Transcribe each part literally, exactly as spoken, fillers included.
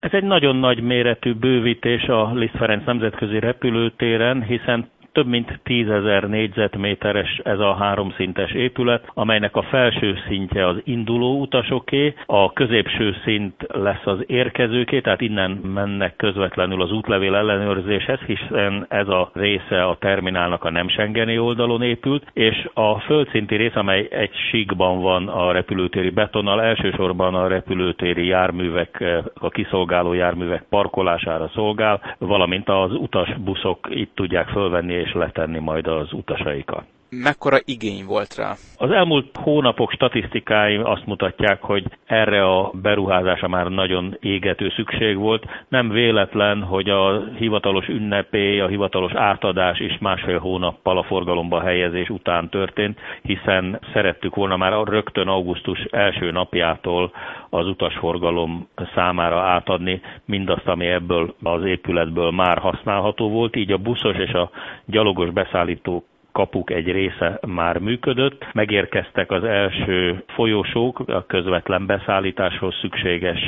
Ez egy nagyon nagy méretű bővítés a Liszt Ferenc nemzetközi repülőtéren, hiszen több mint tízezer négyzetméteres ez a háromszintes épület, amelynek a felső szintje az induló utasoké, a középső szint lesz az érkezőké, tehát innen mennek közvetlenül az útlevél ellenőrzéshez, hiszen ez a része a terminálnak a nem schengeni oldalon épült, és a földszinti rész, amely egy síkban van a repülőtéri betonnal, elsősorban a repülőtéri járművek, a kiszolgáló járművek parkolására szolgál, valamint az utasbuszok itt tudják fölvenni és letenni majd az utasaikat. Mekkora igény volt rá? Az elmúlt hónapok statisztikái azt mutatják, hogy erre a beruházásra már nagyon égető szükség volt. Nem véletlen, hogy a hivatalos ünnepély, a hivatalos átadás is másfél hónappal a forgalomba helyezés után történt, hiszen szerettük volna már rögtön augusztus első napjától az utasforgalom számára átadni mindazt, ami ebből az épületből már használható volt, így a buszos és a gyalogos beszállító kapuk egy része már működött, megérkeztek az első folyosók, a közvetlen beszállításhoz szükséges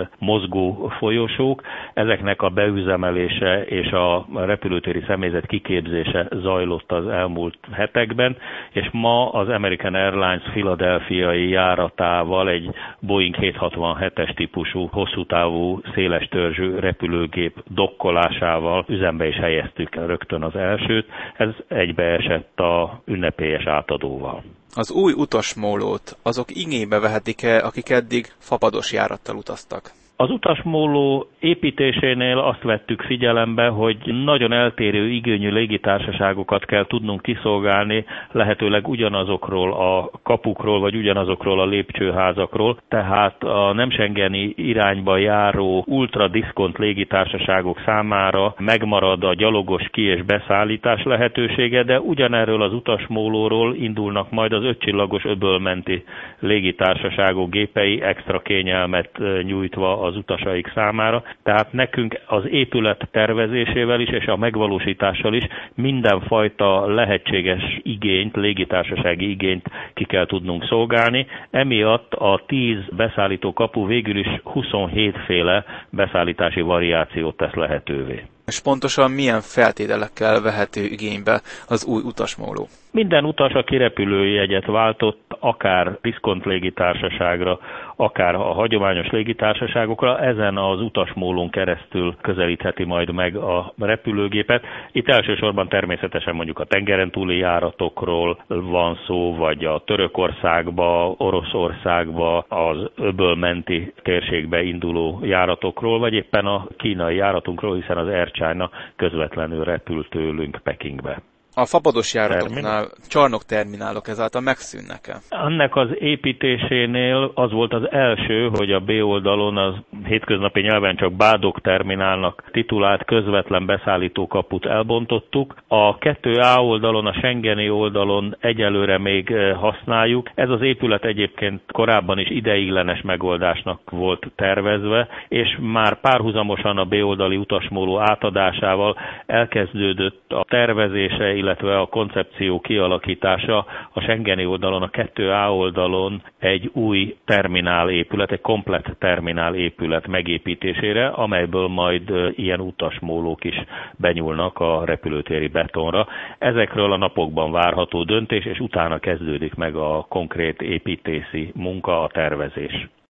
mozgó folyosók. Ezeknek a beüzemelése és a repülőtéri személyzet kiképzése zajlott az elmúlt hetekben, és ma az American Airlines Philadelphiai járatával egy Boeing hétszázhatvanhetes típusú hosszútávú széles törzsű repülőgép dokkolásával üzembe is helyeztük rögtön az elsőt. Ez egybeesett a ünnepélyes átadóval. Az új utasmólót azok igénybe vehetik-e, akik eddig fapados járattal utaztak? Az utasmóló építésénél azt vettük figyelembe, hogy nagyon eltérő igényű légitársaságokat kell tudnunk kiszolgálni, lehetőleg ugyanazokról a kapukról, vagy ugyanazokról a lépcsőházakról, tehát a nem schengeni irányba járó ultradiszkont légitársaságok számára megmarad a gyalogos ki- és beszállítás lehetősége, de ugyanerről az utasmólóról indulnak majd az ötcsillagos öbölmenti légitársaságok gépei extra kényelmet nyújtva az utasaik számára, tehát nekünk az épület tervezésével is és a megvalósítással is mindenfajta lehetséges igényt, légitársasági igényt ki kell tudnunk szolgálni. Emiatt a tíz beszállító kapu végül is huszonhét féle beszállítási variációt tesz lehetővé. És pontosan milyen feltételekkel vehető igénybe az új utasmóló? Minden utas, aki repülőjegyet váltott, akár diszkont légitársaságra, akár a hagyományos légitársaságokra, ezen az utasmólón keresztül közelítheti majd meg a repülőgépet. Itt elsősorban természetesen mondjuk a tengeren túli járatokról van szó, vagy a Törökországba, Oroszországba, az öbölmenti térségbe induló járatokról, vagy éppen a kínai járatunkról, hiszen az Air China közvetlenül repül tőlünk Pekingbe. A fapados járatoknál csarnokterminálok ezáltal megszűnnek-e? Ennek az építésénél az volt az első, hogy a B oldalon az hétköznapi nyelven csak bádok terminálnak titulált közvetlen beszállítókaput elbontottuk. A kettő á oldalon, a schengeni oldalon egyelőre még használjuk. Ez az épület egyébként korábban is ideiglenes megoldásnak volt tervezve, és már párhuzamosan a B oldali utasmóló átadásával elkezdődött a tervezése, illetve a koncepció kialakítása a schengeni oldalon, a kettő á oldalon egy új terminálépület, egy komplett terminálépület megépítésére, amelyből majd ilyen utasmólók is benyúlnak a repülőtéri betonra. Ezekről a napokban várható döntés, és utána kezdődik meg a konkrét építési munka, a tervezés.